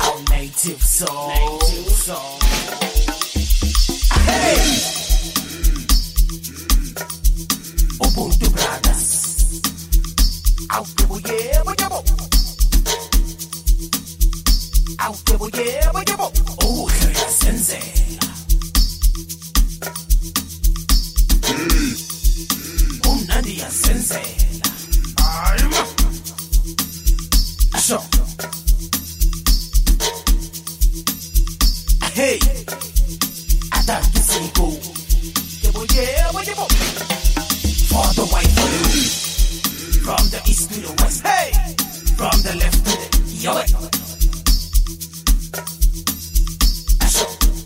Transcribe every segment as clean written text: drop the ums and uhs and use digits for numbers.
Our native song. Hey! Ubuntu Brothers. Out the way, out the way, oh, Kaya Sensei. Nadia Sensei. I'm so. Hey, I thought you say go. For the white food. From the east to the west. Hey, from the left to the yo. So.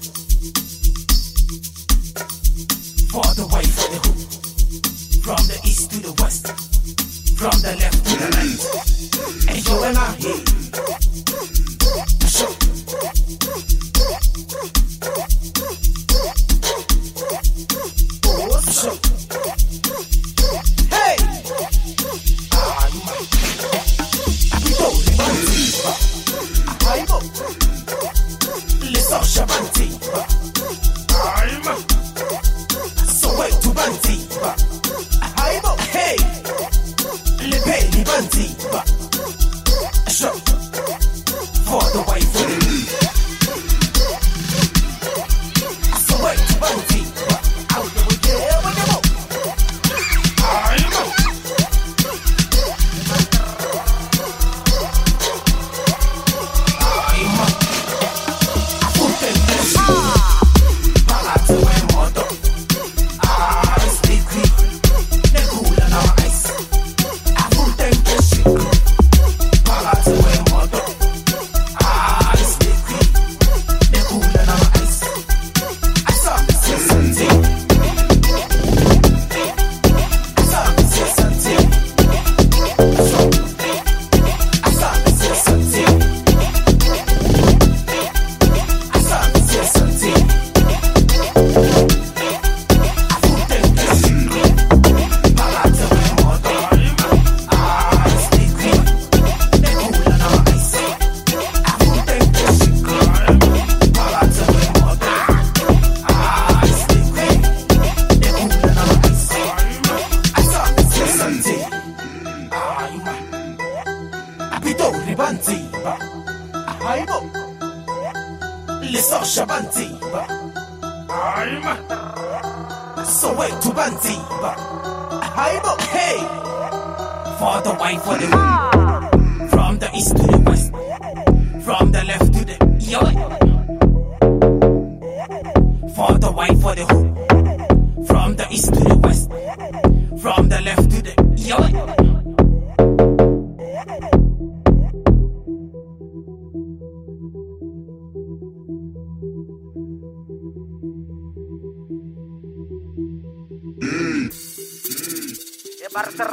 For the white for the hood. From the east to the west, from the left to the right, and you and I here. So, hey, hey, le peli banti, so for the white food. So wait to banti, out the way, so wait to banti, hey, for the white for the from the east to the west, from the left to the yo. For the white for the hood, from the east to the west, from the left to the yo. Barter.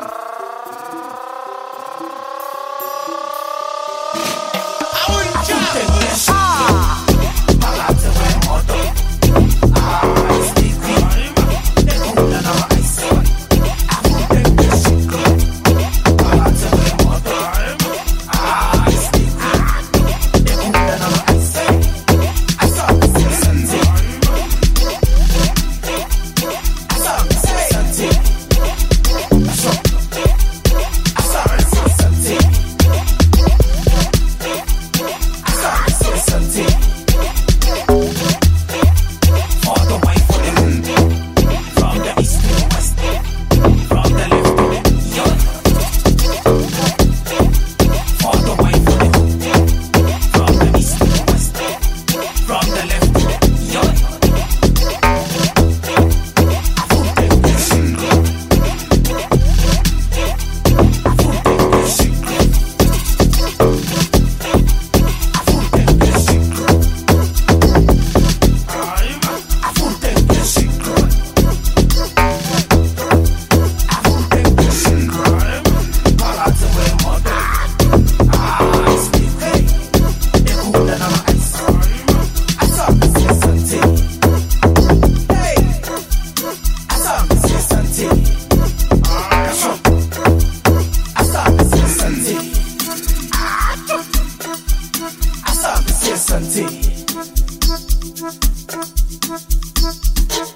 Asante.